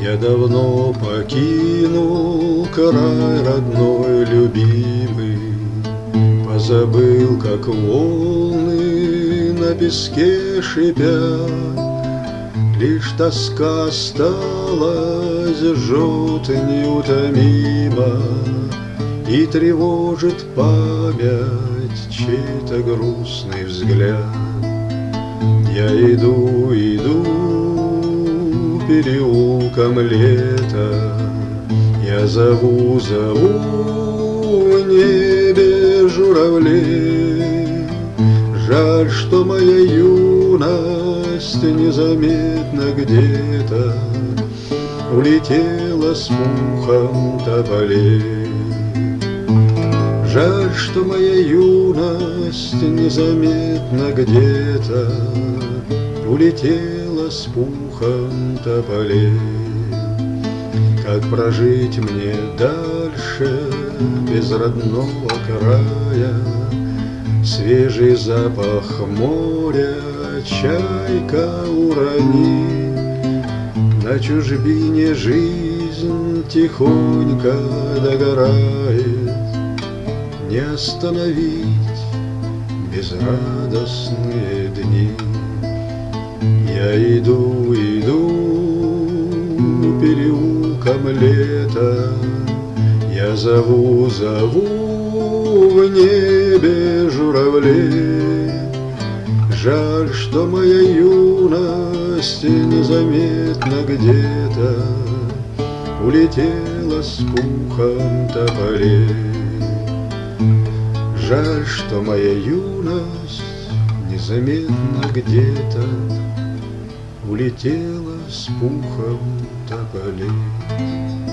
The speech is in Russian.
Я давно покинул край родной любимый, позабыл, как волны на песке шипят. Лишь тоска осталась, жжет неутомимо, и тревожит память чей-то грустный взгляд. Я иду, иду переулком лета, я зову, зову в небе журавлей. Жаль, что моя юность незаметно где-то улетела с пухом тополей. Жаль, что моя юность незаметно где-то улетела с пухом тополей. Как прожить мне дальше без родного края? Свежий запах моря чайка уронит. На чужбине жизнь тихонько догорает. Не остановить безрадостные дни. Я иду, иду переулком лета, я зову, зову в небе журавлей. Жаль, что моя юность незаметно где-то улетела с пухом тополей. Жаль, что моя юность незаметно где-то улетела с пухом тополей.